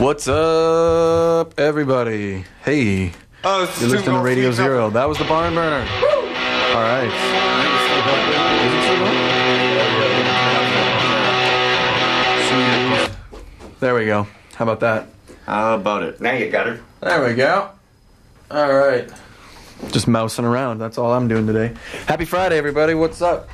What's up, everybody? Hey, you're listening to Radio Zero. That was the Barn Burner. All right. There we go. How about that? How about it? Now you got her. There we go. All right. Just mousing around. That's all I'm doing today. Happy Friday, everybody. What's up?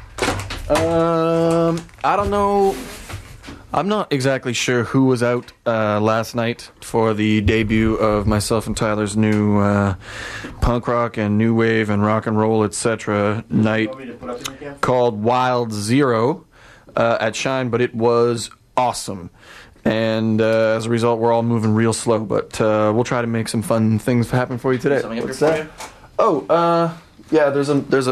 I don't know. I'm not exactly sure who was out last night for the debut of myself and Tyler's new punk rock and new wave and rock and roll, etc. night called Wild Zero at Shine, but it was awesome. And as a result, we're all moving real slow, but we'll try to make some fun things happen for you today. What's that? Oh, yeah. There's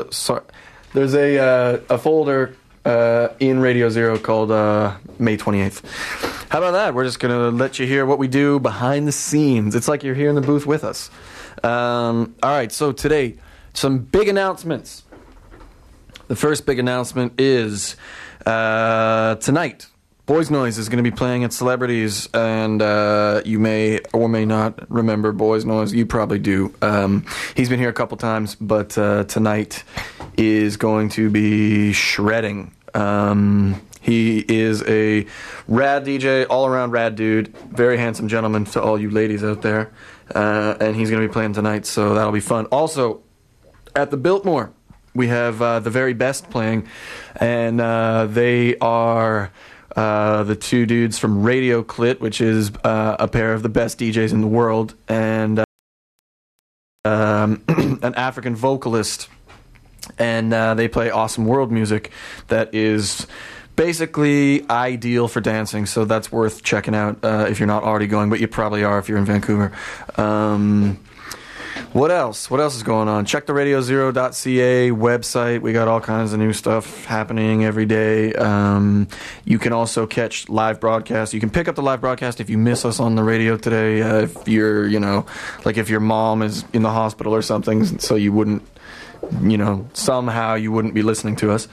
a folder in Radio Zero called May 28th. How about that? We're just gonna let you hear what we do behind the scenes. It's like you're here in the booth with us. All right. So today, some big announcements. The first big announcement is tonight. Boys Noise is going to be playing at Celebrities, and you may or may not remember Boys Noise. You probably do. He's been here a couple times, but tonight is going to be shredding. He is a rad DJ, all-around rad dude, very handsome gentleman to all you ladies out there, and he's going to be playing tonight, so that'll be fun. Also, at the Biltmore, we have the very best playing, and they are... the two dudes from Radio Clit, which is a pair of the best DJs in the world, and an African vocalist, and they play awesome world music that is basically ideal for dancing, so that's worth checking out if you're not already going, but you probably are if you're in Vancouver. What else? What else is going on? Check the radiozero.ca website. We got all kinds of new stuff happening every day. You can also catch live broadcasts. You can pick up the live broadcast if you miss us on the radio today. If you're, like if your mom is in the hospital or something, so you wouldn't, somehow you wouldn't be listening to us.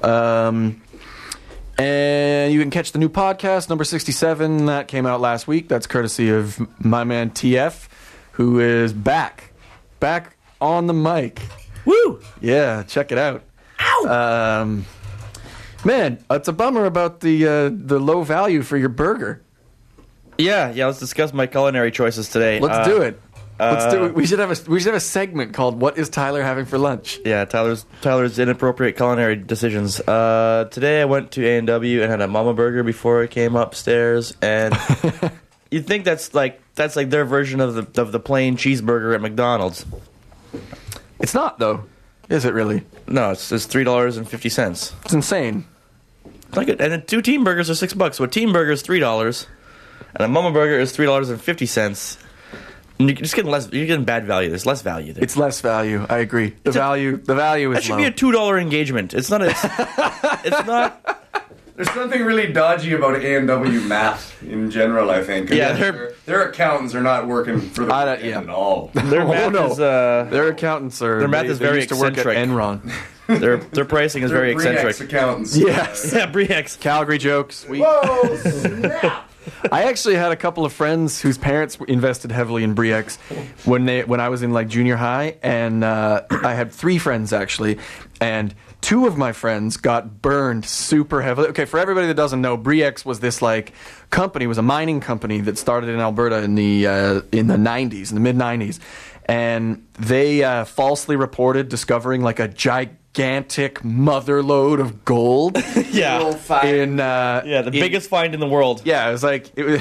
And you can catch the new podcast, number 67. That came out last week. That's courtesy of my man TF, who is back on the mic. Woo! Yeah, check it out. Ow! Man, it's a bummer about the low value for your burger. Yeah. Let's discuss my culinary choices today. Let's do it. Let's do it. We should have a segment called "What is Tyler having for lunch?" Yeah, Tyler's inappropriate culinary decisions. Today I went to A&W and had a Mama Burger before I came upstairs, and you'd think that's like their version of the plain cheeseburger at McDonald's. It's not, though. Is it really? No, it's $3.50. It's insane. And 2 team burgers are $6. So a team burger is $3, and a Mama Burger is $3.50. And you're just getting less. You're getting bad value. There's less value there. It's less value. I agree. The value is low. That should be a $2 engagement. It's not. It's not. There's something really dodgy about A&W math in general, I think. Yeah, their accountants are not working for the at all. Their math is their accountants are. Their math is very used to work eccentric. at Enron. Their pricing is very eccentric. Accountants. Yes. Yeah, Briex. Calgary jokes. Whoa! Snap! I actually had a couple of friends whose parents invested heavily in Briex when I was in like junior high, and I had 3 friends actually, and 2 of my friends got burned super heavily. Okay, for everybody that doesn't know, Briex was this like company, was a mining company that started in Alberta in the 90s, in the mid 90s, and they falsely reported discovering like a gigantic mother lode of gold. Yeah. The biggest find in the world. Yeah, it was like the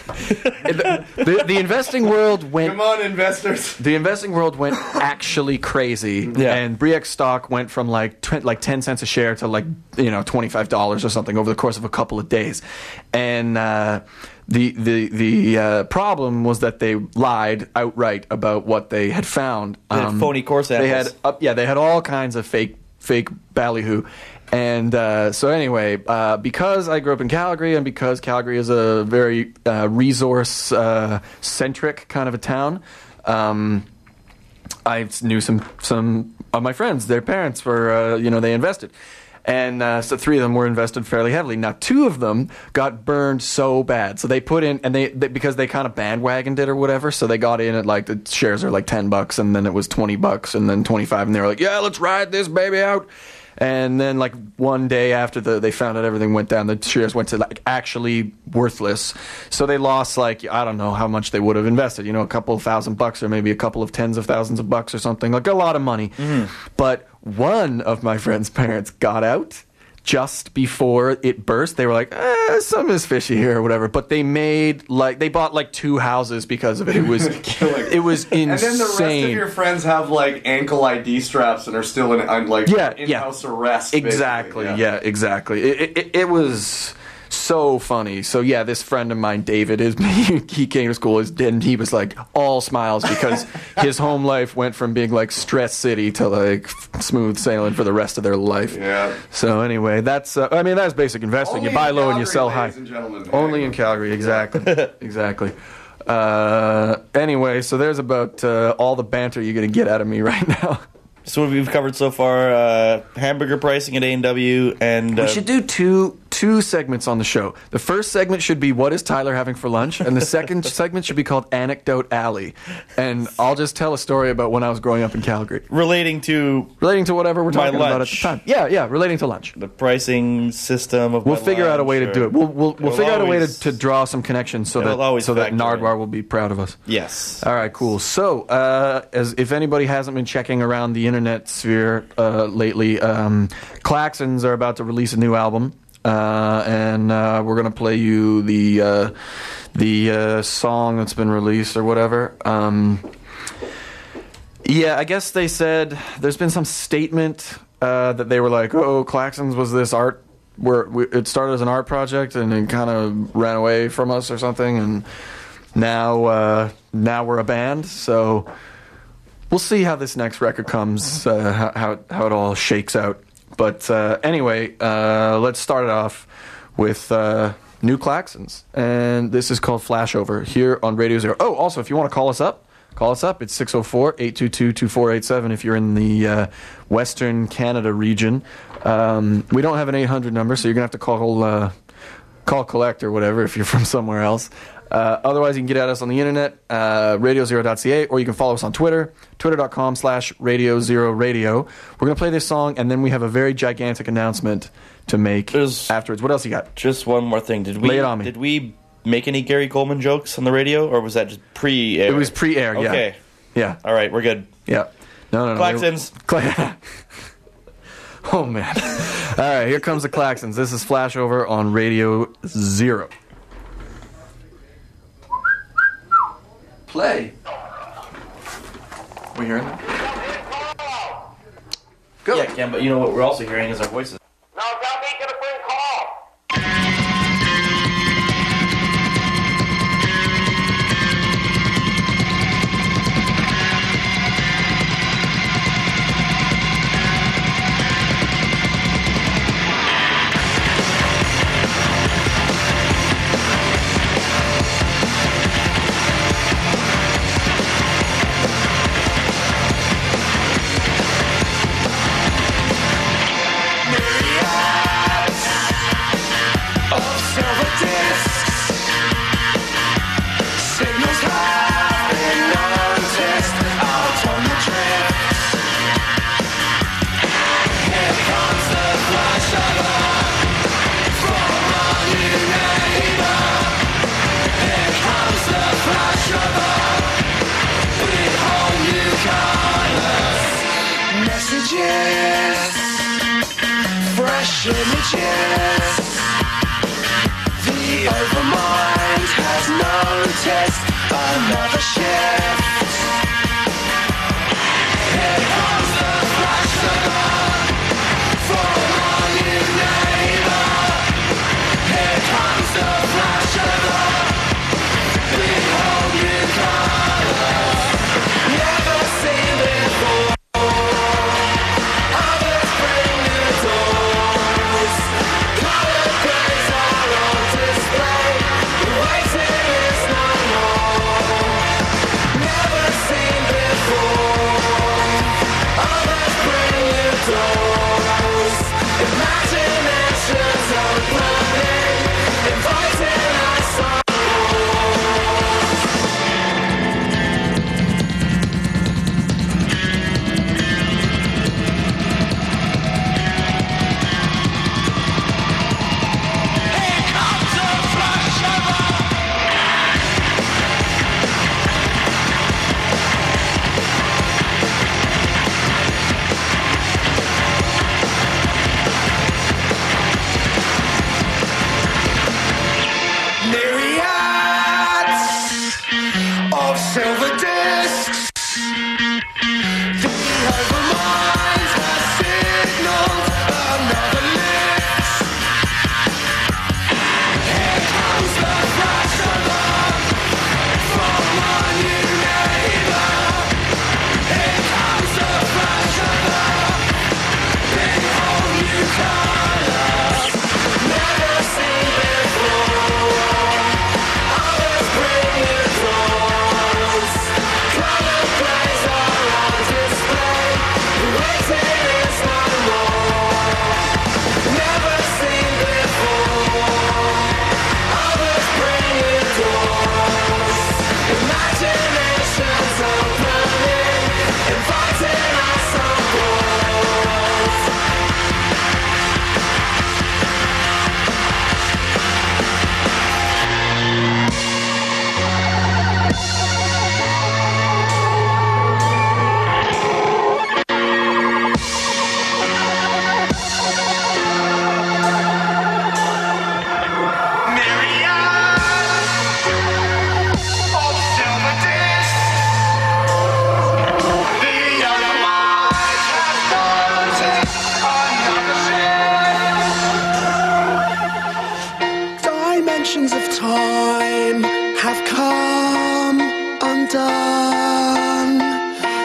investing world went. Come on, investors! The investing world went actually crazy, and Briex stock went from like 10 cents a share to like $25 or something over the course of a couple of days, and the problem was that they lied outright about what they had found. They had phony core samples. They had all kinds of fake ballyhoo. And so anyway, because I grew up in Calgary, and because Calgary is a very resource-centric kind of a town, I knew some of my friends. Their parents were, they invested. And so 3 of them were invested fairly heavily. Now 2 of them got burned so bad. So they put in, and they because they kind of bandwagoned it or whatever. So they got in at like the shares are like $10, and then it was $20, and then 25, and they were like, yeah, let's ride this baby out. And then, like, one day after they found out everything went down, the shares went to, like, actually worthless. So they lost, like, I don't know how much they would have invested. You know, a couple of $1,000 or maybe a couple of tens of thousands of bucks or something. Like, a lot of money. But one of my friend's parents got out just before it burst. They were like, something is fishy here or whatever. But they bought like 2 houses because of it. It was insane. And then the rest of your friends have like ankle ID straps and are still in in-house arrest. Exactly. Yeah, exactly. It was so funny. So yeah, this friend of mine, David, he came to school and he was like all smiles because his home life went from being like stress city to like smooth sailing for the rest of their life. Yeah. So anyway, that's basic investing. Only you buy low Calgary, and you sell high. ladies and gentlemen. Only in Calgary, exactly. Exactly. Anyway, so there's about all the banter you're going to get out of me right now. So what we've covered so far, hamburger pricing at A&W, and... we should do two segments on the show. The first segment should be what is Tyler having for lunch, and the second segment should be called Anecdote Alley. And I'll just tell a story about when I was growing up in Calgary. Relating to whatever we're talking about at the lunch. time. Yeah, relating to lunch. The pricing system of We'll figure out a way to do it. We'll figure out a way always- to draw some connections so It'll that always factor Nardwar in. will be proud of us. Yes. All right, cool. So, as if anybody hasn't been checking around the internet sphere lately, Klaxons are about to release a new album, and we're gonna play you the song that's been released or whatever. Yeah, I guess they said there's been some statement that they were like, "Oh, Klaxons was this art." It started as an art project and it kind of ran away from us or something, and now we're a band. So we'll see how this next record comes, how it all shakes out. But anyway, let's start it off with new Klaxons, and this is called Flashover here on Radio Zero. Oh, also, if you want to call us up. It's 604-822-2487 if you're in the Western Canada region. We don't have an 800 number, so you're going to have to call collect or whatever if you're from somewhere else. Otherwise, you can get at us on the internet, radiozero.ca, or you can follow us on Twitter, twitter.com/radiozero.radio. We're going to play this song, and then we have a very gigantic announcement to make afterwards. What else you got? Just one more thing. Lay it on me. Did we make any Gary Coleman jokes on the radio, or was that just pre-air? It was pre-air, yeah. Okay. Yeah. All right, we're good. Yeah. No. Klaxons. Oh, man. All right, here comes the Klaxons. This is Flashover on Radio Zero. Play. We hearing that? Go. Yeah, Ken, but you know what we're also hearing is our voices. No, don't make it a phone call. Fresh images. The overmind has noticed another shift. Here comes the flash for our new neighbor. Here comes the flash behold new colors. Never seen before. Others bring new toys. Colored grays are on display. The waiting is no more.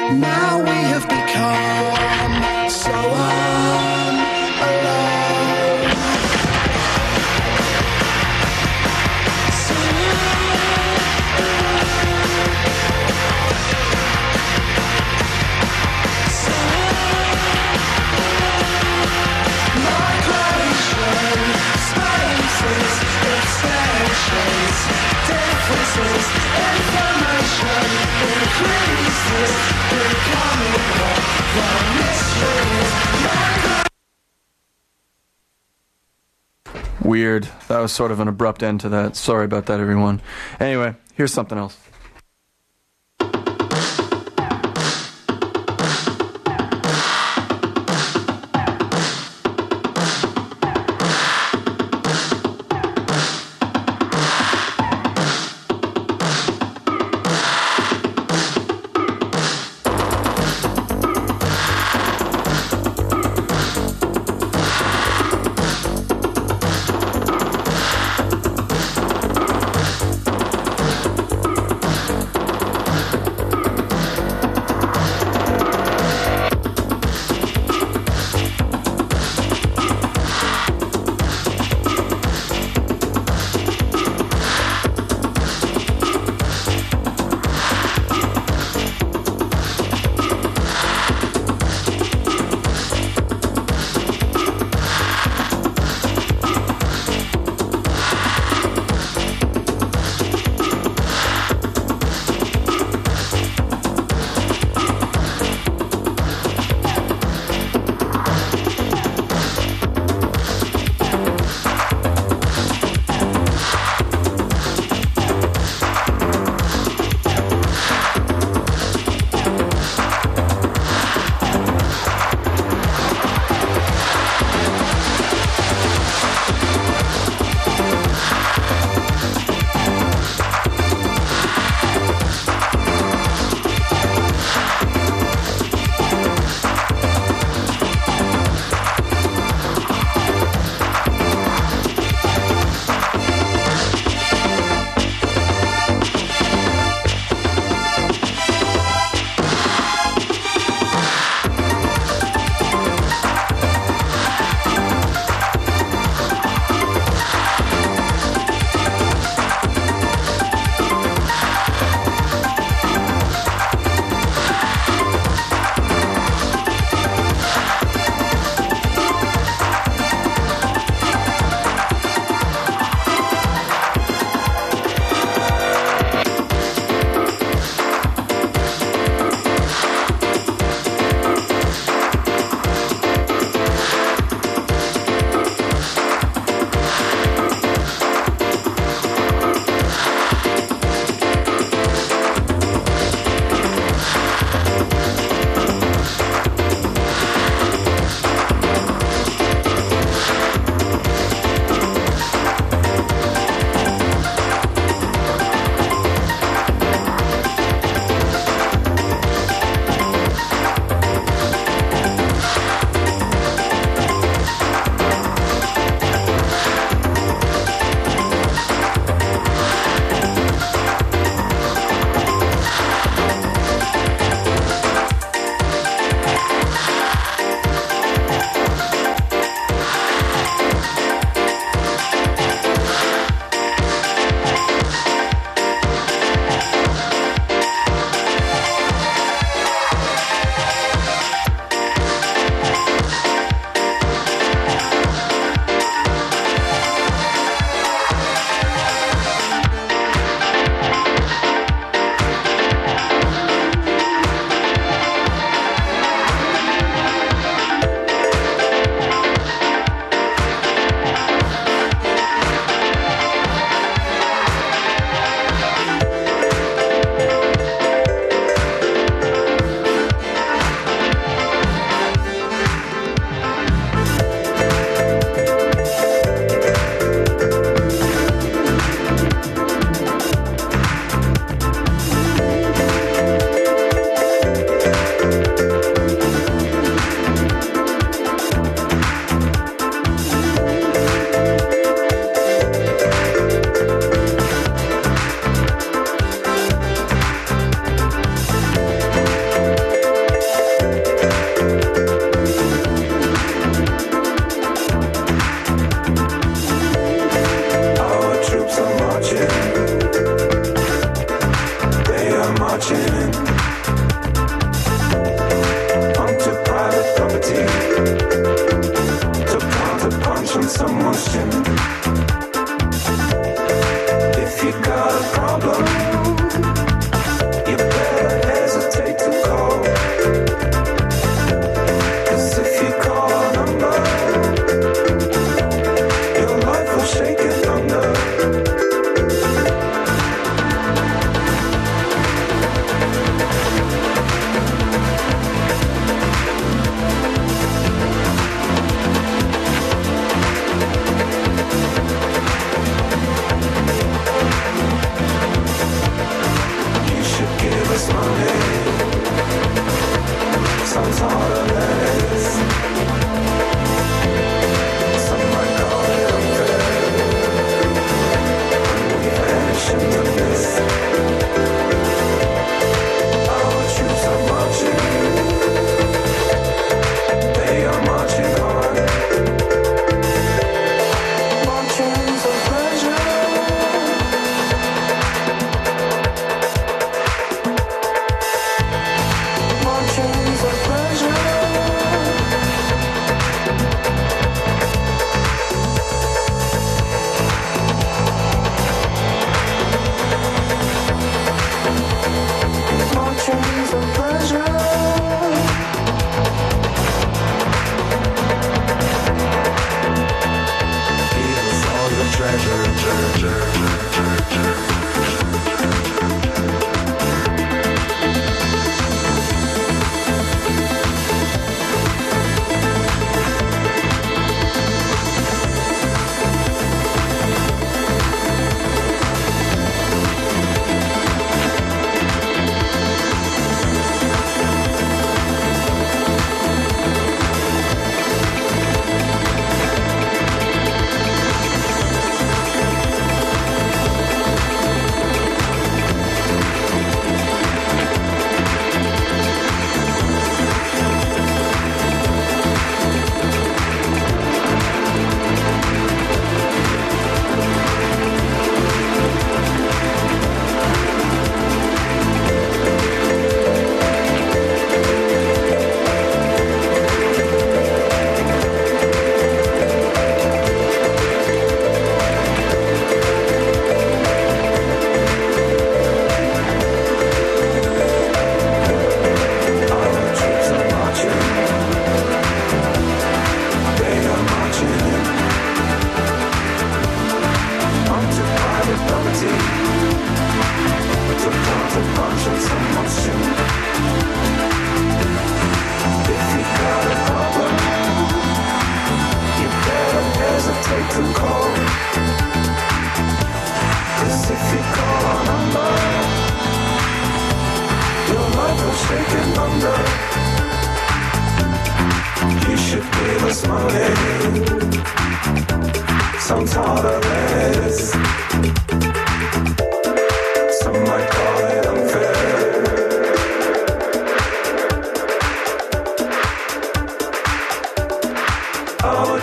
Now we have become so alone. Differences, information increases, becoming what mysteries. Weird. That was sort of an abrupt end to that. Sorry about that, everyone. Anyway, here's something else.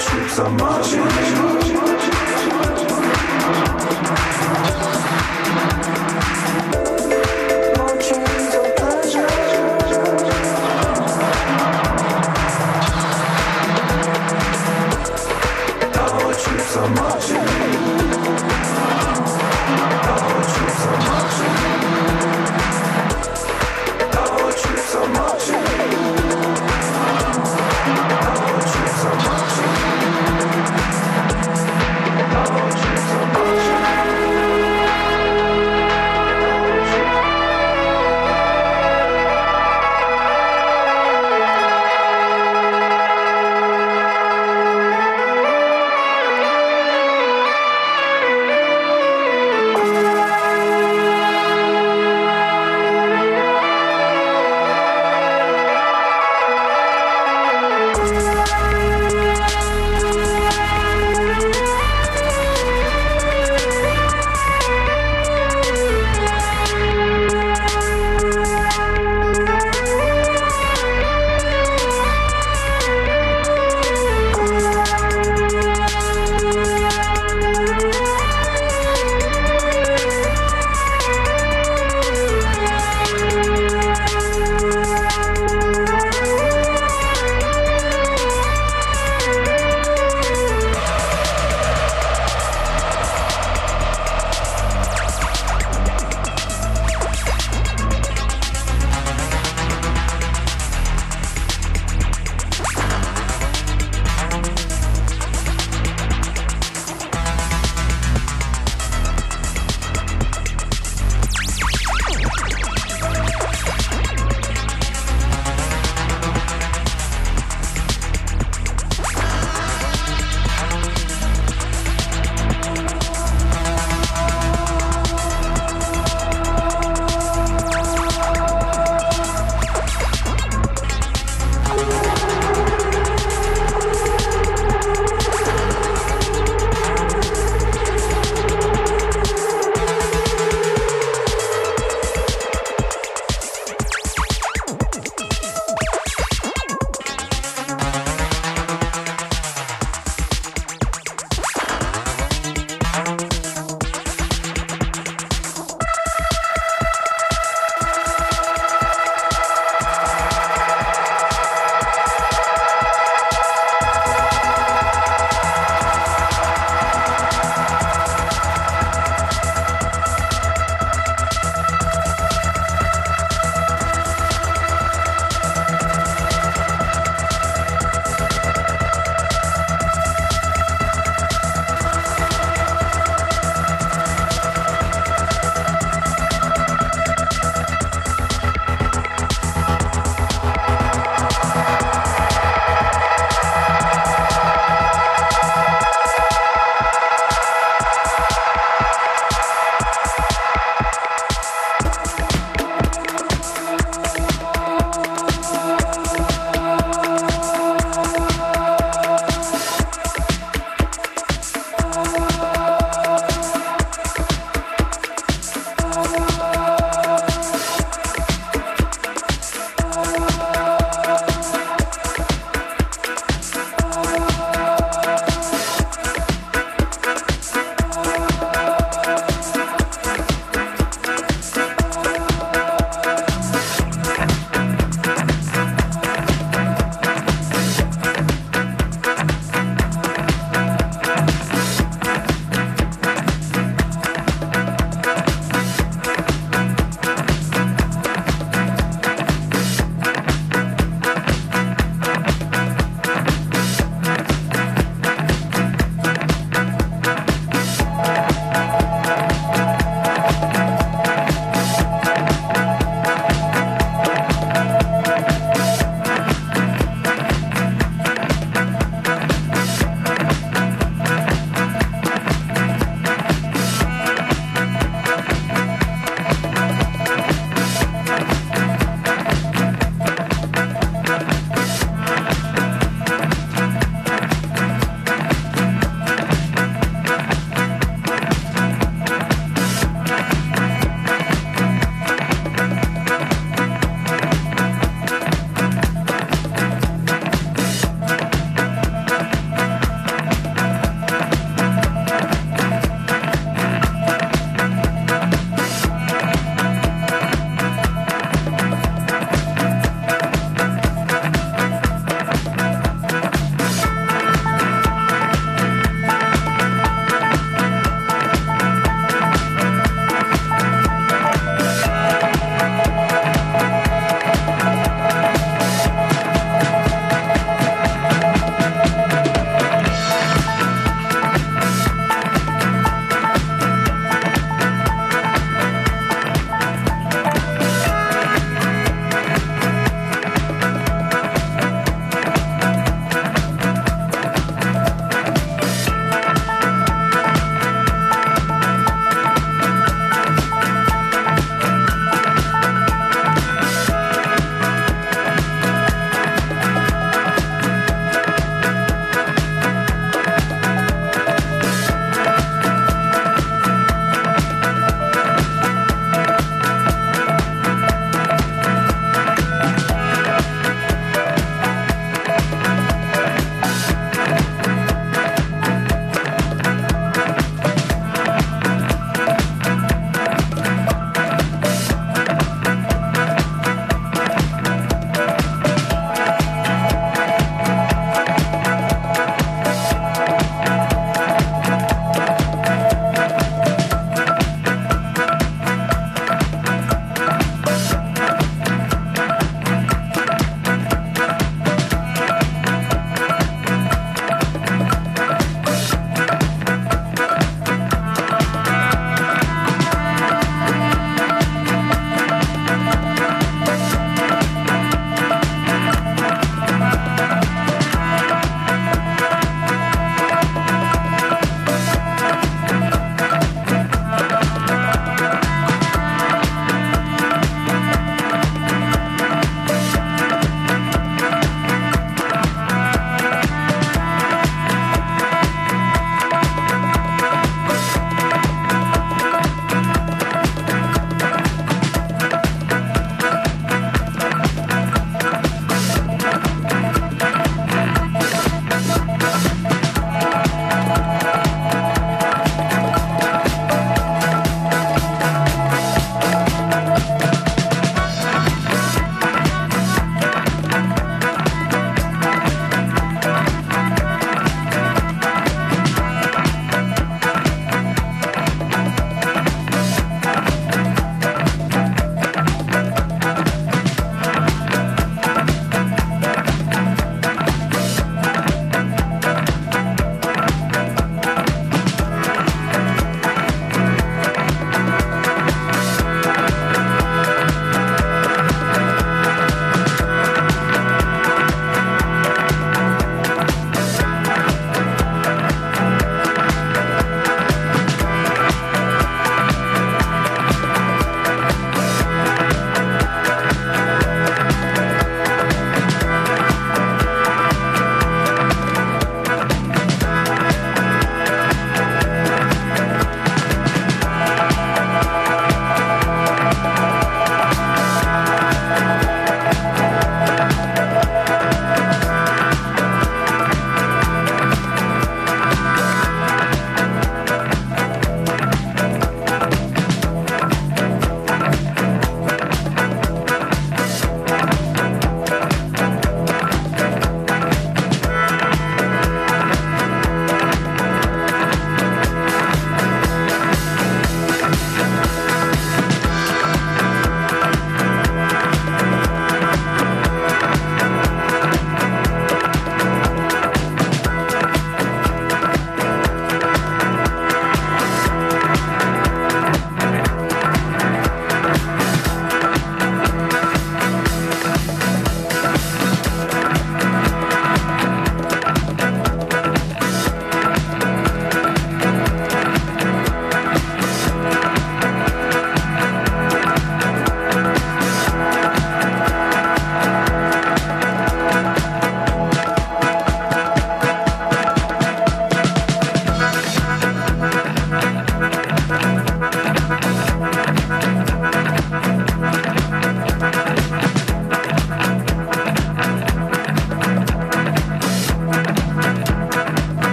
troops are marching.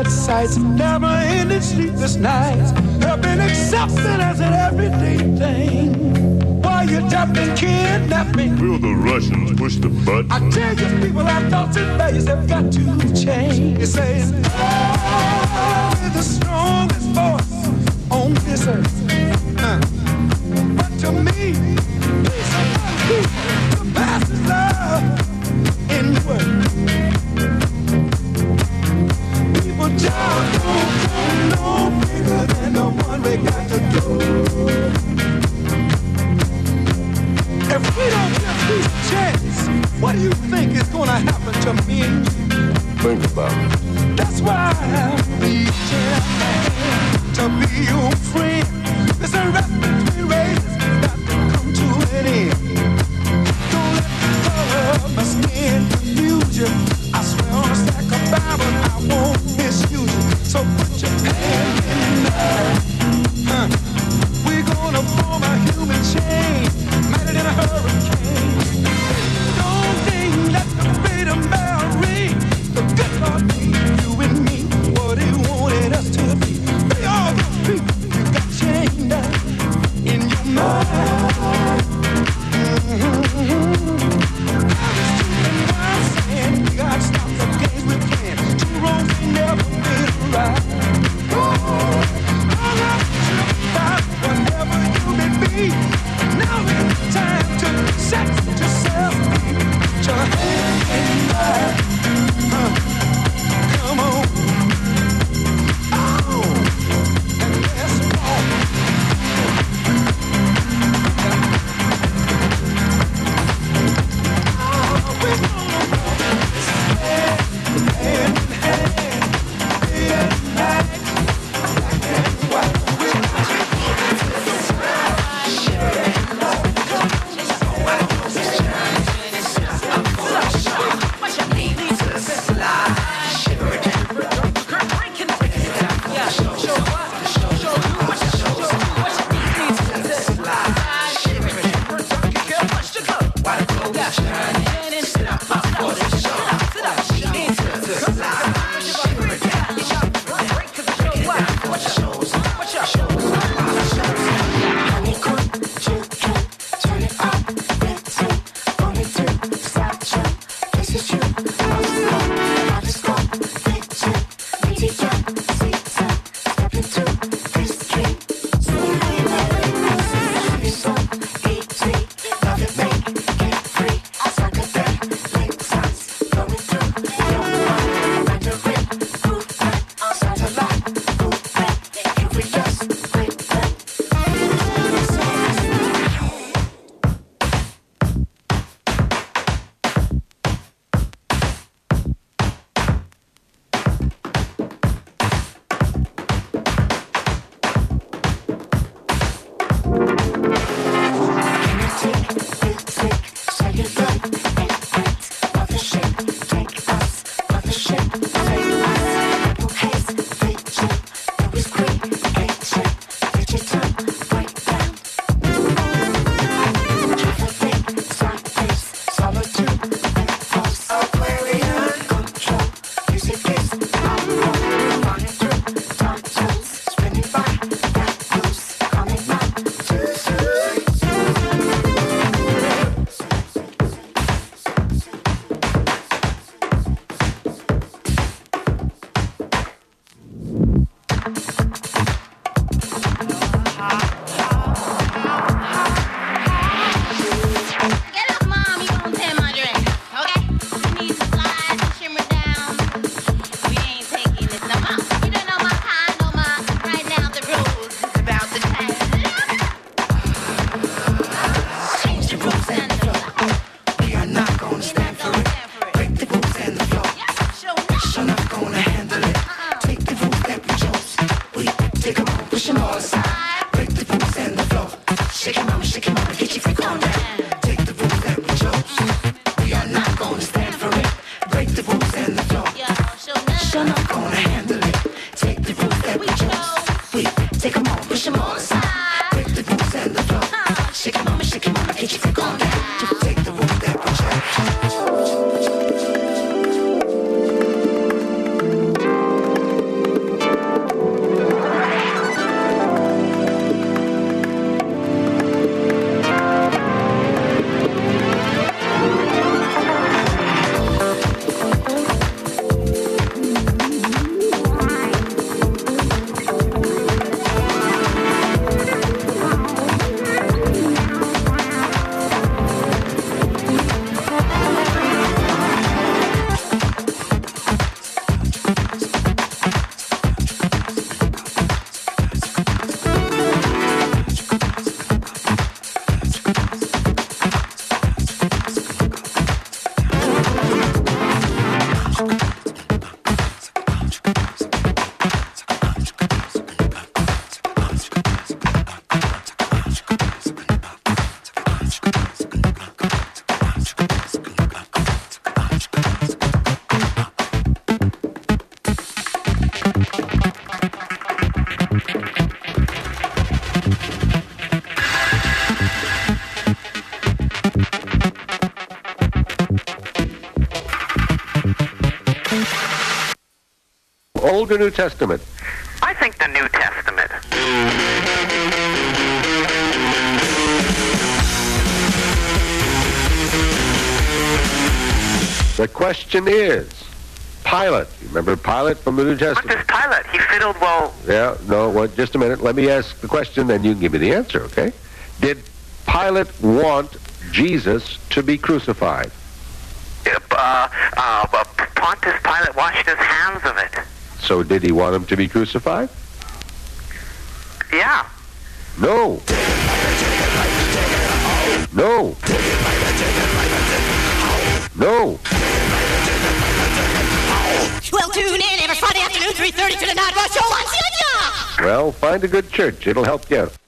sad sights, never-ending sleepless nights have been accepted as an everyday thing. Why you tapping, kidnapping? Will the Russians push the button? I tell you, people have thoughts and values have got to change. You're saying, oh, we're the strongest force on this earth. But to me, peace among people surpasses love in words. People just don't come no bigger than the one we got to do. If we don't give peace a chance, what do you think is gonna happen to me and you? Think about it. That's why I'm reaching out to be your friend. This arrest between races got to come to an end. Don't let the color of my skin confuse you. I swear on a stack of Bible I won't misuse you. So put your hand in mine. We're gonna form a human chain, madder than a hurricane. Don't think that the freedom bell ring. The good Lord gave you and me what He wanted us to be. Be all the people you got chained up in your mind. I was doing what I'm saying. You got Old or New Testament? I think the New Testament. The question is, Pilate. You remember Pilate from the New What Testament? does Pilate? He fiddled well. Yeah, no, well, just a minute. Let me ask the question, then you can give me the answer, okay? Did Pilate want Jesus to be crucified? Pontius Pilate washed his hands of it. So did he want him to be crucified? Yeah. No. No. No. Well, tune in every Friday afternoon, 3:30 to the Night Rush Show on Junior. Well, find a good church. It'll help you out.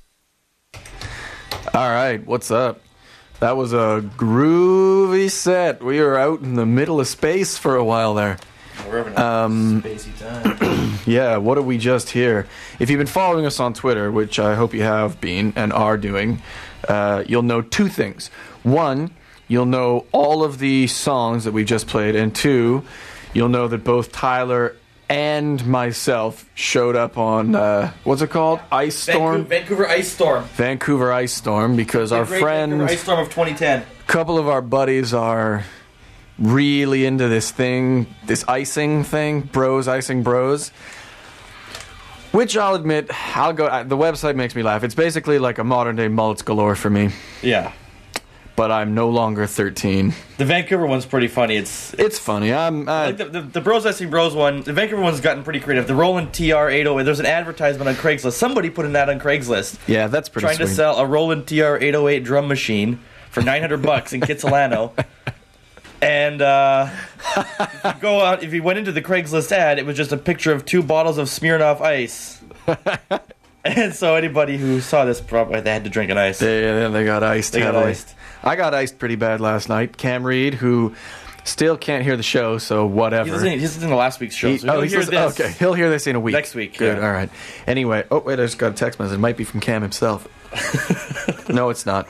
All right, what's up? That was a groovy set. We were out in the middle of space for a while there. We're having a spacey time. Yeah, what did we just hear? If you've been following us on Twitter, which I hope you have been and are doing, you'll know two things. One, you'll know all of the songs that we just played, and two, you'll know that both Tyler and myself showed up on, what's it called? Ice Storm? Vancouver Ice Storm. Vancouver Ice Storm, because our friend, Vancouver Ice Storm of 2010. a couple of our buddies are really into this thing, this icing thing, bros icing bros. Which I'll admit, the website makes me laugh. It's basically like a modern day Mullets Galore for me. Yeah. But I'm no longer 13. The Vancouver one's pretty funny. It's funny. Like the Bros Icing Bros one, the Vancouver one's gotten pretty creative. The Roland TR-808, there's an advertisement on Craigslist. Somebody put an ad on Craigslist. Yeah, that's pretty trying sweet. to sell a Roland TR-808 drum machine for $900 in Kitsilano. And if you went into the Craigslist ad, it was just a picture of 2 bottles of Smirnoff Ice. And so anybody who saw this, probably they had to drink an ice. They got iced. They got heavily. iced. I got iced pretty bad last night. Cam Reed, who still can't hear the show, so whatever. He's listening to last week's show, so he'll hear this. Okay, he'll hear this in a week. Next week, Good, yeah. all right. Anyway, oh, wait, I just got a text message. It might be from Cam himself. No, it's not.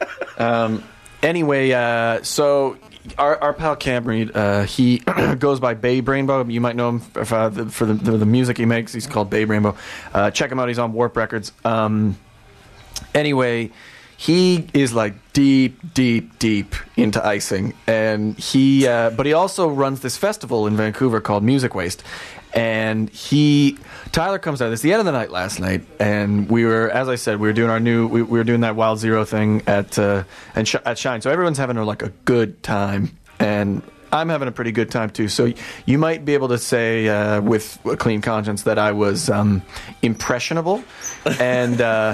Anyway, so our pal Cam Reed, he goes by Babe Rainbow. You might know him for the music he makes. He's called Babe Rainbow. Check him out. He's on Warp Records. Anyway, he is like deep into icing, and but he also runs this festival in Vancouver called Music Waste. And Tyler comes out. It's the end of the night last night, and we were, as I said, we were doing we were doing that Wild Zero thing at Shine. So everyone's having a good time, and I'm having a pretty good time too. So you might be able to say with a clean conscience that I was impressionable, and.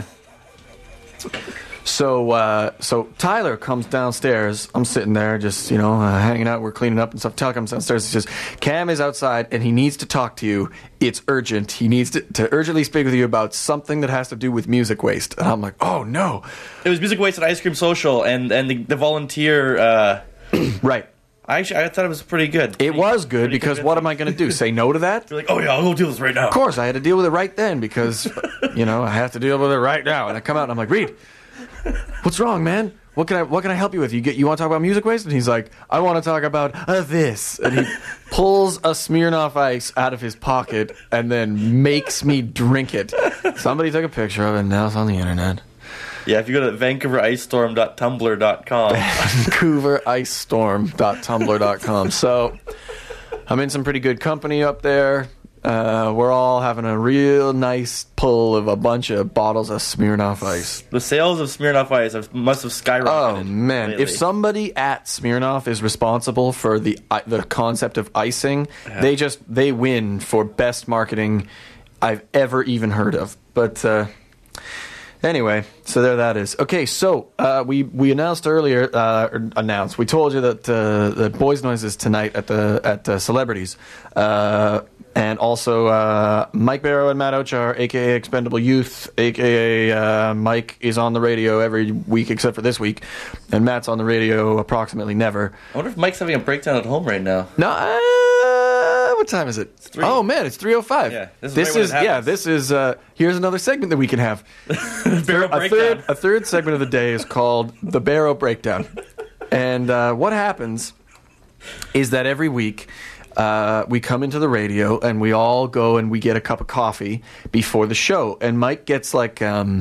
So Tyler comes downstairs. I'm sitting there just, hanging out. We're cleaning up and stuff. Tyler comes downstairs and says, Cam is outside and he needs to talk to you. It's urgent. He needs to urgently speak with you about something that has to do with Music Waste. And I'm like, oh, no. It was Music Waste at Ice Cream Social, and the volunteer... Right. I thought it was pretty good. It was good because what am I going to do? Say no to that? You're like, oh yeah, I'll go do this right now. Of course, I had to deal with it right then because, I have to deal with it right now. And I come out and I'm like, Reed, what's wrong, man? What can I help you with? You want to talk about Music Waste? And he's like, I want to talk about this. And he pulls a Smirnoff Ice out of his pocket and then makes me drink it. Somebody took a picture of it and now it's on the internet. Yeah, if you go to VancouverIceStorm.tumblr.com. VancouverIceStorm.tumblr.com. So I'm in some pretty good company up there. We're all having a real nice pull of a bunch of bottles of Smirnoff Ice. The sales of Smirnoff Ice must have skyrocketed. Oh, man. lately. If somebody at Smirnoff is responsible for the concept of icing, they win for best marketing I've ever even heard of. But anyway, so there that is. Okay, so we announced earlier. We told you that the Boys Noises tonight at Celebrities. And also, Mike Barrow and Matt Ochar, a.k.a. Expendable Youth, a.k.a. Mike is on the radio every week except for this week. And Matt's on the radio approximately never. I wonder if Mike's having a breakdown at home right now. No, what time is it? It's 3. Oh, man, it's 3:05. Yeah, this is here's another segment that we can have. Barrow Breakdown. A third segment of the day is called the Barrow Breakdown. And what happens is that every week... we come into the radio and we all go and we get a cup of coffee before the show. And Mike gets like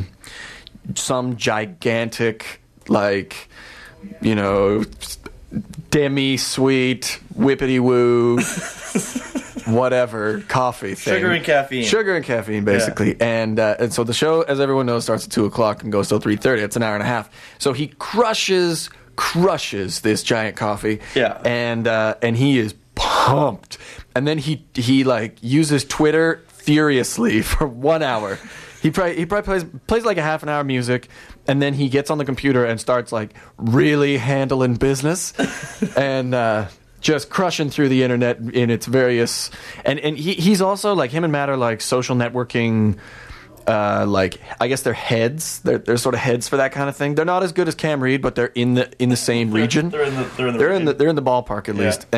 some gigantic, like, you know, demi-sweet, whippity-woo, whatever, coffee thing. Sugar and caffeine, basically. Yeah. And so the show, as everyone knows, starts at 2 o'clock and goes till 3:30. It's an hour and a half. So he crushes this giant coffee. Yeah. And he is pumped. And then he like uses Twitter furiously for 1 hour. He probably plays like a half an hour of music, and then he gets on the computer and starts like really handling business and just crushing through the internet in its various. And he's also like, him and Matt are like social networking. Like, I guess they're heads. They're sort of heads for that kind of thing. They're not as good as Cam Reed, but they're in the same region. They're in the ballpark at least.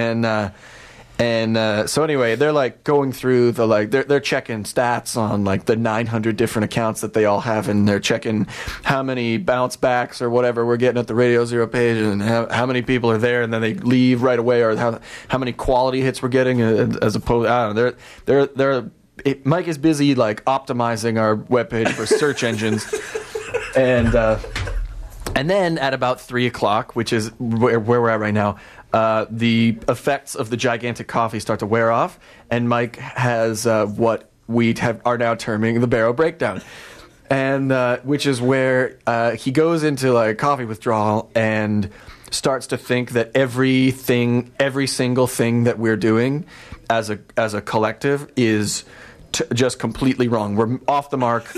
And so anyway, they're like going through the like they're checking stats on like the 900 different accounts that they all have, and they're checking how many bounce backs or whatever we're getting at the Radio Zero page, and how many people are there, and then they leave right away, or how many quality hits we're getting as opposed. I don't know. They're Mike is busy like optimizing our webpage for search engines, and then at about 3 o'clock, which is where we're at right now, the effects of the gigantic coffee start to wear off, and Mike has what we are now terming the Barrow Breakdown, and which is where he goes into like coffee withdrawal and starts to think that every single thing that we're doing as a collective is just completely wrong. We're off the mark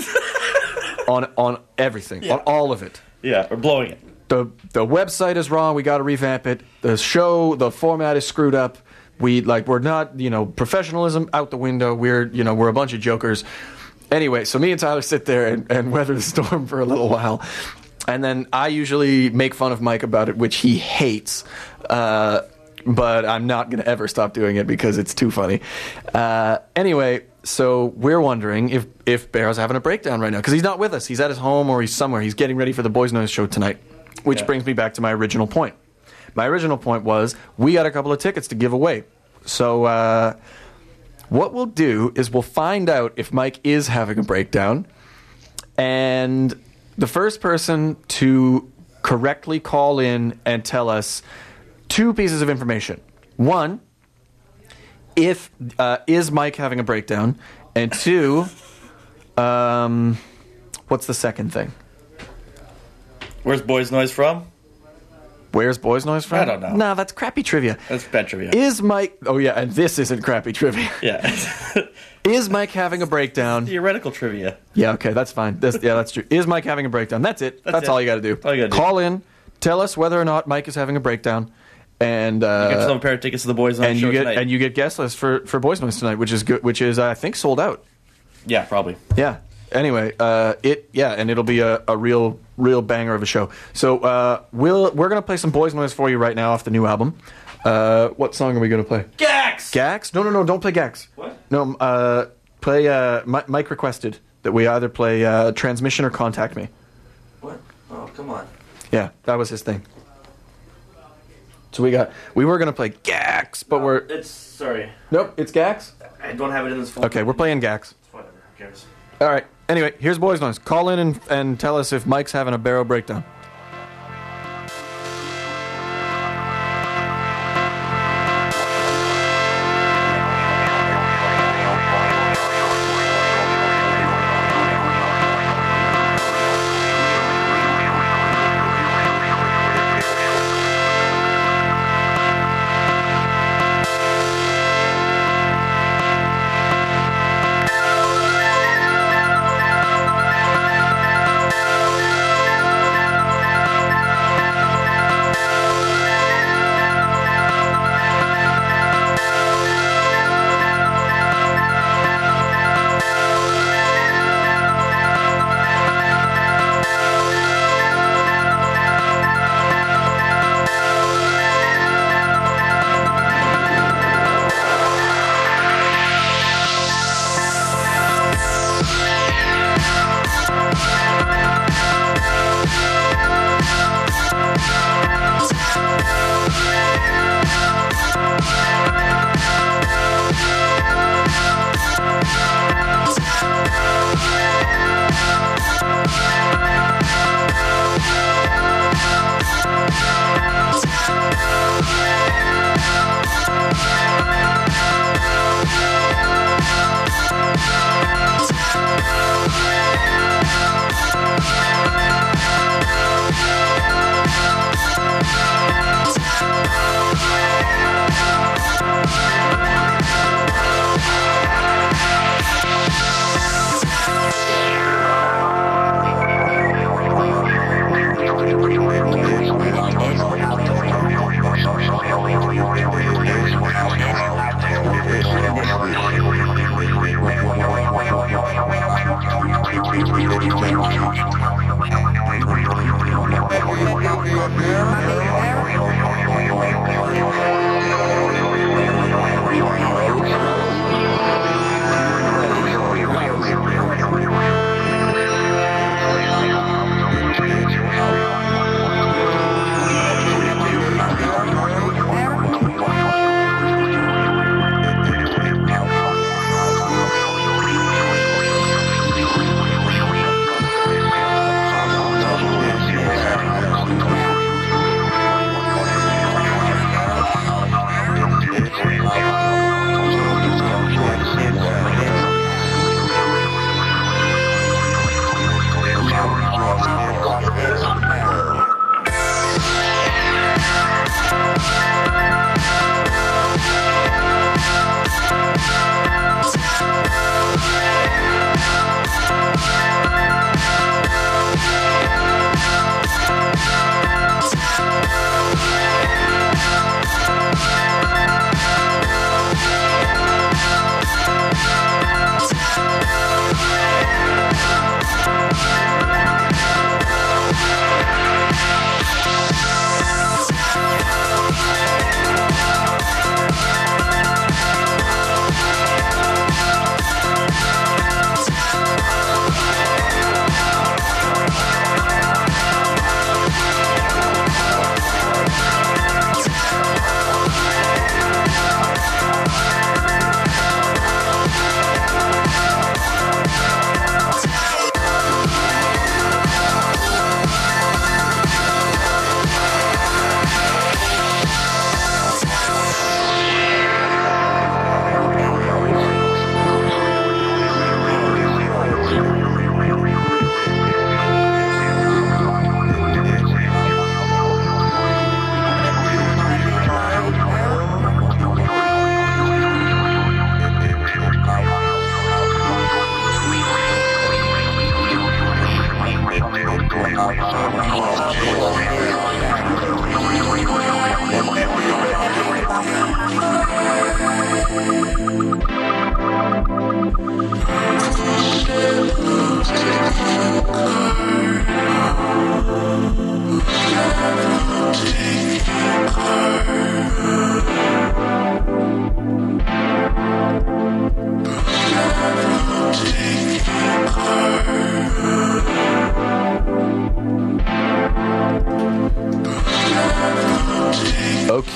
on everything, on all of it. Yeah, we're blowing it. The website is wrong. We got to revamp it. The format is screwed up. We're not, professionalism out the window. We're a bunch of jokers. Anyway, so me and Tyler sit there and weather the storm for a little while. And then I usually make fun of Mike about it, which he hates. But I'm not going to ever stop doing it because it's too funny. Anyway, so we're wondering if Barrow's having a breakdown right now, because he's not with us. He's at his home or he's somewhere. He's getting ready for the Boys Noise show tonight, which brings me back to my original point. My original point was we got a couple of tickets to give away. So what we'll do is we'll find out if Mike is having a breakdown, and the first person to correctly call in and tell us two pieces of information. One, is Mike having a breakdown? And two, what's the second thing? Where's Boys Noise from? Where's Boys Noise from? I don't know. No, that's crappy trivia. That's bad trivia. Is Mike... Oh, yeah, and this isn't crappy trivia. Yeah. Is Mike having a breakdown? Theoretical trivia. Yeah, okay, that's fine. That's true. Is Mike having a breakdown? That's it. That's all you got to do. All you gotta do. Call in. Tell us whether or not Mike is having a breakdown. And you get yourself a pair of tickets to the Boys Noise show tonight. And you get guest list for Boys Noise tonight, which is good. Which is, I think, sold out. Yeah, probably. Yeah. Anyway, and it'll be a real banger of a show. So we're gonna play some Boys Noise for you right now off the new album. What song are we gonna play? Gax. Gax? No, don't play Gax. What? No, play. Mike requested that we either play Transmission or Contact Me. What? Oh, come on. Yeah, that was his thing. So we were gonna play Gax, but Nope, it's Gax. I don't have it in this phone. Okay, we're playing Gax. Whatever. Who cares? All right. Anyway, here's Boys Noise. Call in and tell us if Mike's having a Barrow breakdown.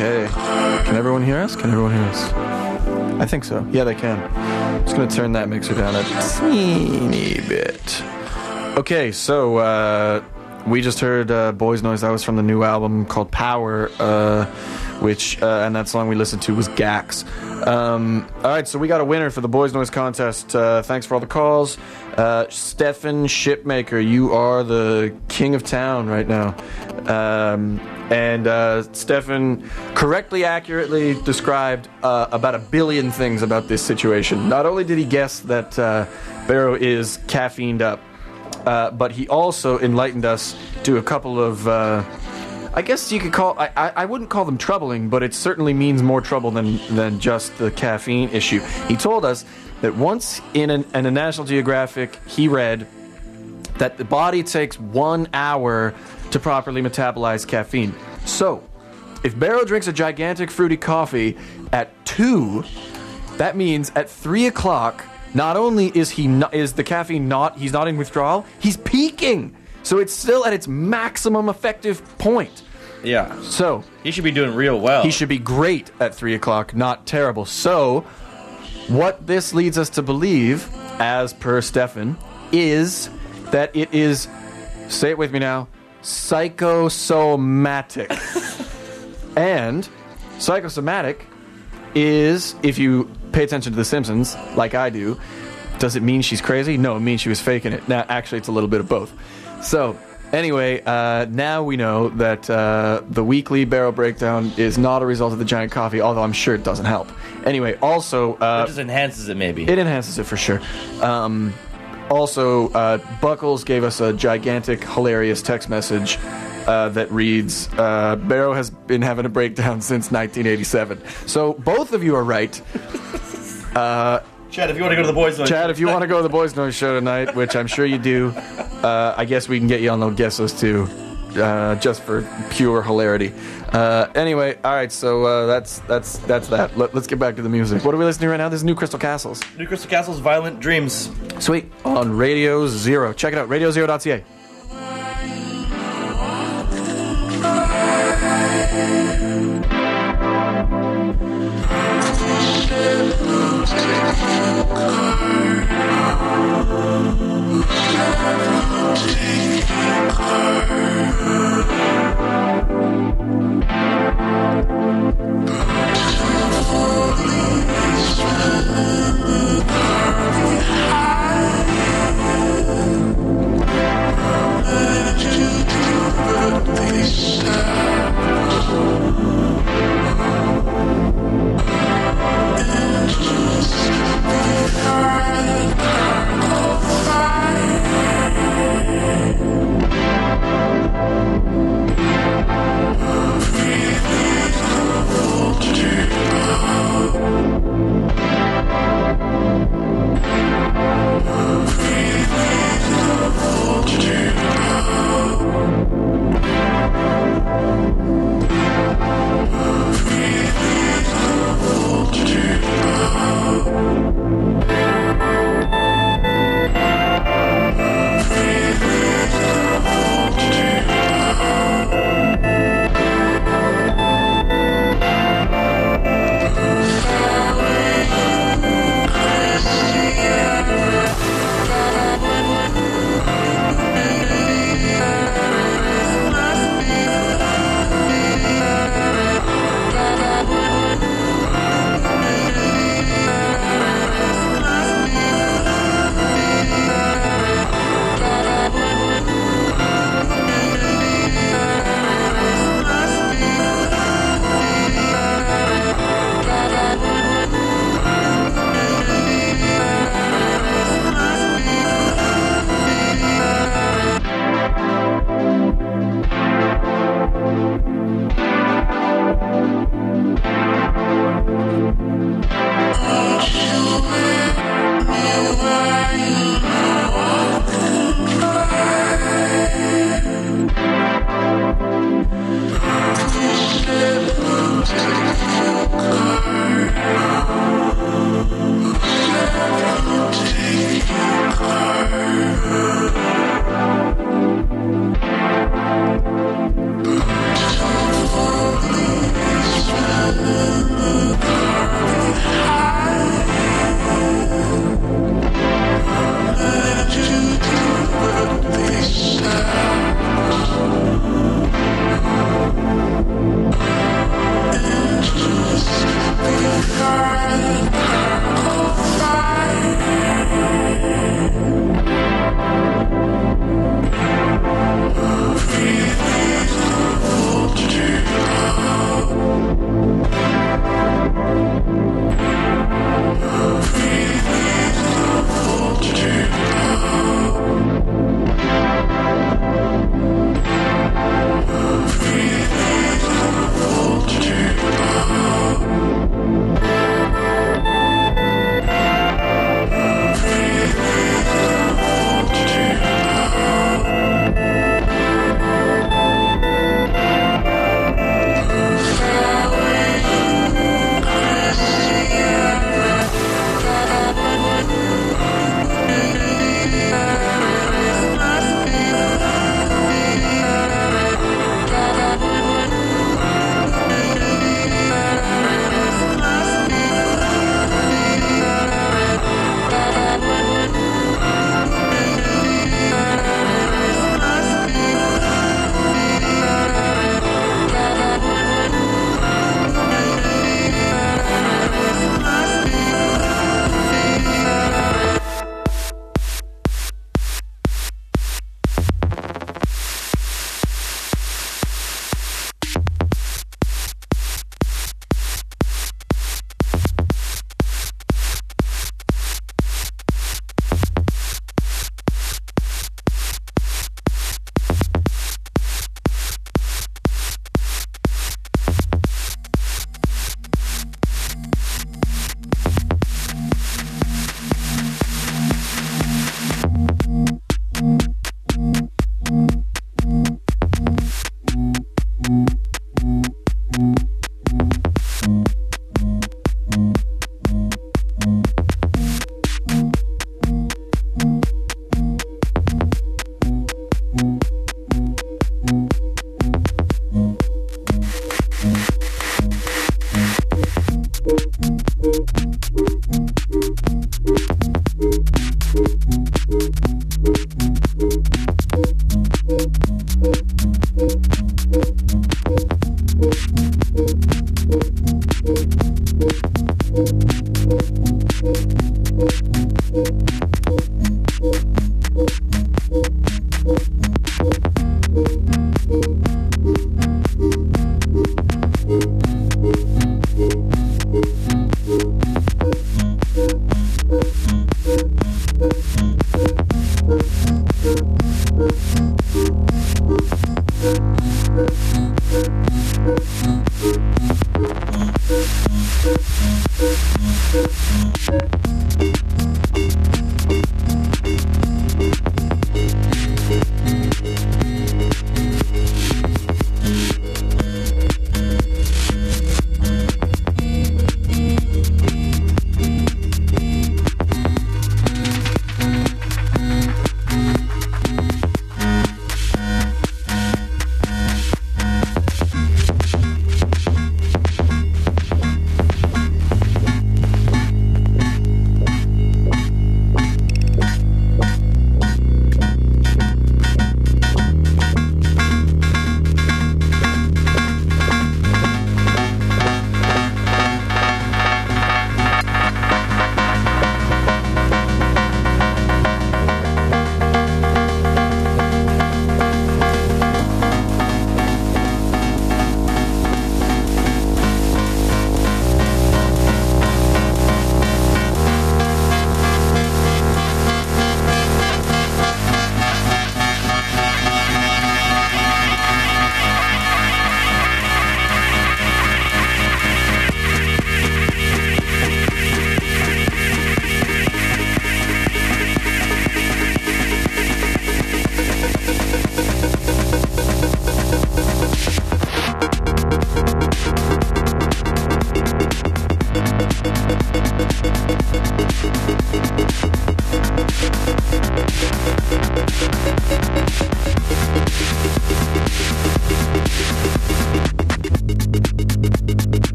Okay. Can everyone hear us? I think so. Yeah, they can. I'm just going to turn that mixer down a teeny bit. Okay, so we just heard Boys Noise. That was from the new album called Power, which and that song we listened to was Gax. All right, so we got a winner for the Boys Noise contest. Thanks for all the calls. Stefan Shipmaker, you are the king of town right now. And Stefan correctly, accurately described about 1 billion things about this situation. Not only did he guess that Barrow is caffeined up, but he also enlightened us to a couple of, I guess you could call, I wouldn't call them troubling, but it certainly means more trouble than just the caffeine issue. He told us that once in a National Geographic, he read that the body takes 1 hour to properly metabolize caffeine. So, if Barrow drinks a gigantic fruity coffee at 2, that means at 3 o'clock, not only is the caffeine he's not in withdrawal, he's peaking. So it's still at its maximum effective point. Yeah. So he should be doing real well. He should be great at 3 o'clock, not terrible. So what this leads us to believe, as per Stefan, is that it is, say it with me now, psychosomatic. And psychosomatic is, if you pay attention to The Simpsons, like I do, does it mean she's crazy? No, it means she was faking it. Now, actually, it's a little bit of both. So, anyway, now we know that the weekly Barrow Breakdown is not a result of the giant coffee, although I'm sure it doesn't help. Anyway, also... it just enhances it, maybe. It enhances it, for sure. Also, Buckles gave us a gigantic, hilarious text message that reads, Barrow has been having a breakdown since 1987. So, both of you are right. Chad, if you want to go to the Boys Noise Chad, if you want to go to the Boys Noise show tonight, which I'm sure you do, I guess we can get you on the guest list too, just for pure hilarity. Anyway, all right, so that's that. Let's get back to the music. What are we listening to right now? This is New Crystal Castles. New Crystal Castles, Violent Dreams. Sweet. On Radio Zero. Check it out, radiozero.ca. Into the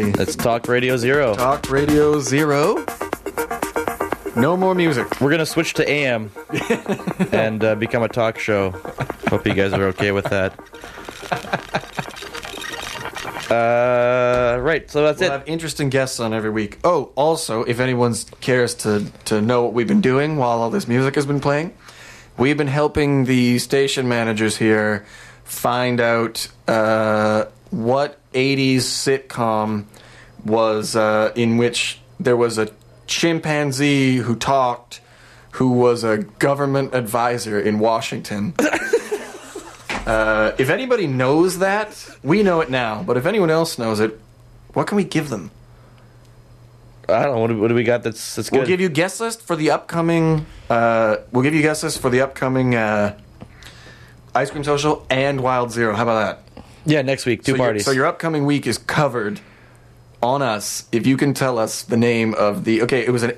say? Let's talk Radio Zero. Talk Radio Zero. No more music. We're going to switch to AM and become a talk show. Hope you guys are okay with that. Right, so that's We'll it. have interesting guests on every week. Oh, also, if anyone cares to know what we've been doing while all this music has been playing, we've been helping the station managers here find out what 80s sitcom was in which there was a chimpanzee who talked, who was a government advisor in Washington. If anybody knows that, we know it now. But if anyone else knows it, what can we give them? I don't know. What do we got that's good? We'll give you guest list for the upcoming. Ice Cream Social and Wild Zero. How about that? Yeah, next week, two parties. So your upcoming week is covered on us if you can tell us the name of the. Okay, it was a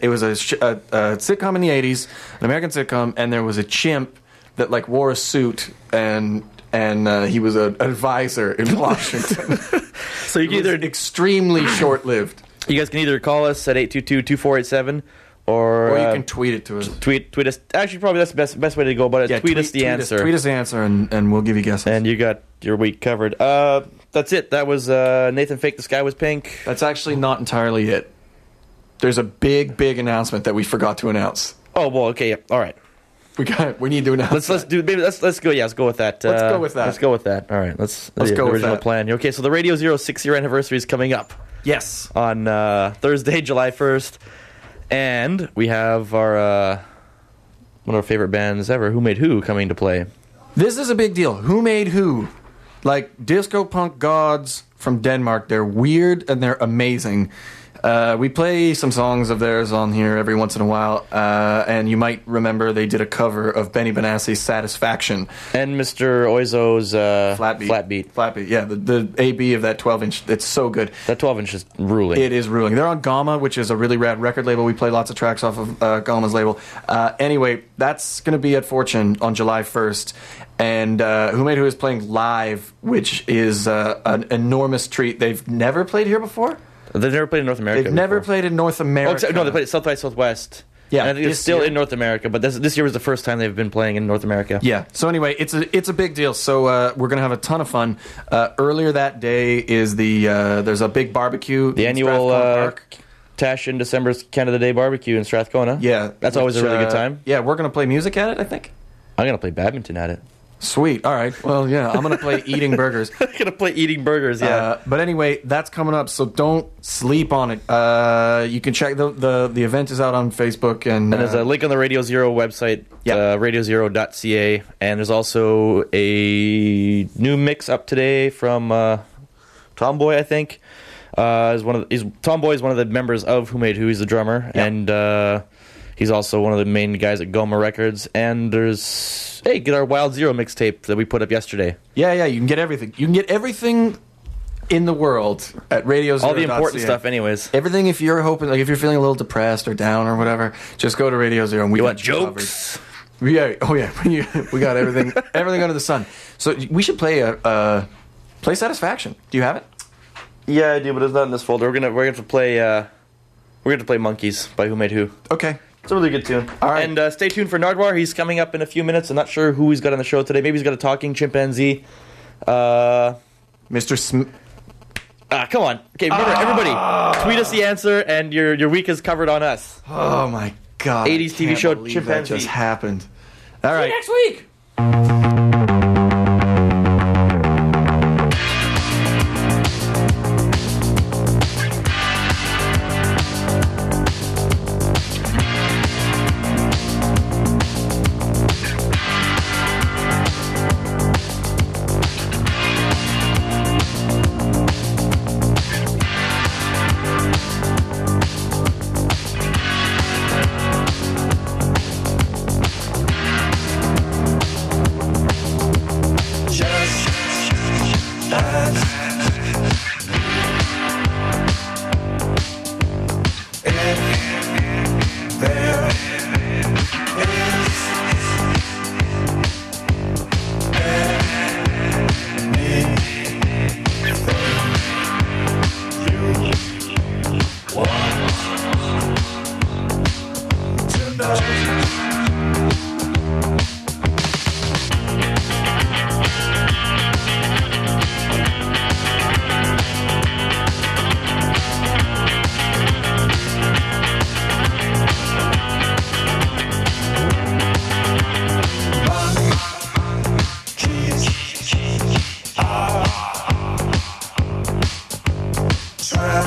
sitcom in the 80s, an American sitcom, and there was a chimp that like wore a suit and he was an advisor in Washington. So you can either extremely short-lived. You guys can either call us at 822-2487 or you can tweet it to us. Tweet us. Actually, probably that's the best way to go about it. Tweet us the answer. Tweet us the answer, and we'll give you guesses. And you got your week covered. That's it. That was Nathan Fake. The Sky Was Pink. That's actually not entirely it. There's a big announcement that we forgot to announce. Oh well, okay, all right. We need to announce. Let's go. Yeah, let's go with that. Let's go with that. Let's go with that. All right. Let's go with the original that. plan. Okay, so the Radio Zero 6-year anniversary is coming up. Yes. On Thursday, July 1st, and we have our one of our favorite bands ever, Who Made Who, coming to play. This is a big deal. Who Made Who? Like disco punk gods from Denmark. They're weird and they're amazing. We play some songs of theirs on here every once in a while, and you might remember they did a cover of Benny Benassi's Satisfaction. And Mr. Oizo's Flatbeat. Yeah, the AB of that 12-inch, it's so good. That 12-inch is ruling. It is ruling. They're on Gamma, which is a really rad record label. We play lots of tracks off of Gamma's label. Anyway, that's going to be at Fortune on July 1st. And Who Made Who is playing live, which is an enormous treat. They've never played here before? They've never played in North America. They've never played in North America. No, they played at South by Southwest. Yeah, and I think it's still in North America, but this year was the first time they've been playing in North America. Yeah. So anyway, it's a big deal. So we're gonna have a ton of fun. Earlier that day is there's a big barbecue. The annual Tash in December's Canada Day barbecue in Strathcona. Yeah, that's always a really good time. Yeah, we're gonna play music at it. I think I'm gonna play badminton at it. Sweet. All right. Well, yeah, I'm going to play eating burgers. I'm going to play eating burgers, yeah. But anyway, that's coming up, so don't sleep on it. You can check the event is out on Facebook. And there's a link on the Radio Zero website, radiozero.ca. And there's also a new mix up today from Tomboy, I think. Tomboy is one of the members of Who Made Who. He's the drummer. Yep. And he's also one of the main guys at Goma Records. And get our Wild Zero mixtape that we put up yesterday. Yeah, you can get everything. You can get everything in the world at RadioZero.ca. All the important stuff, anyways. Everything. If you're hoping, if you're feeling a little depressed or down or whatever, just go to Radio Zero and we got jokes. Covered. Yeah. Oh yeah. We got everything. Everything under the sun. So we should play play Satisfaction. Do you have it? Yeah, I do, but it's not in this folder. We're gonna play Monkeys by Who Made Who. Okay. It's a really good tune. All right. And stay tuned for Nardwar. He's coming up in a few minutes. I'm not sure who he's got on the show today. Maybe he's got a talking chimpanzee. Mr. Smith. Come on. Okay, remember, everybody, tweet us the answer, and your week is covered on us. Oh, my God. 80s TV show Chimpanzee. That just happened. All right. See you next week. try.